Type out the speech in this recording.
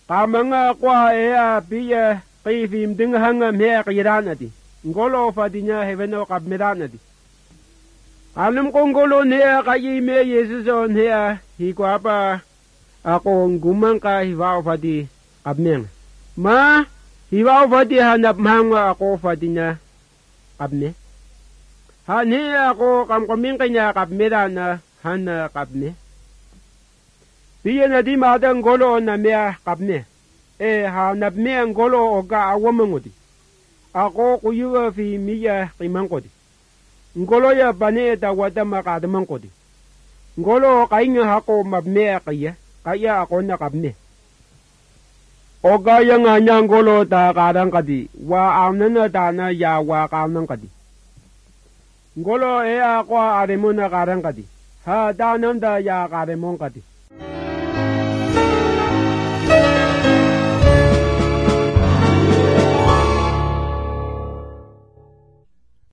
Kamanga kwa ea piya kifim dinghanga mea kiranati. Ngolo fadinya heveno kapmeranati. Alam kong ngolo niya kayi me Yesuson niya hikwa pa ako ngumang ka hivaw fadi kapmeng. Ma hivaw fadi hanap mahanga ako fadinya kapme. Haniya ako kamkaming kanya kapmerana hana kapme. Piya na di madang ngolo na mea kapme. Hanap mea ngolo oga awamangodi. Ako kuyuwa fi miya kimangkodi. Ngolo ya bane da wada makadamangkodi. Ngolo kainga hako mabmea kaya ako nakapme. Oga yang anya ngolo da kadang kadi. Wa amnana dana ya wa kamnang kadi. Ngolo ako aremo na kadang kadi. Ha danam da ya karemong kadi.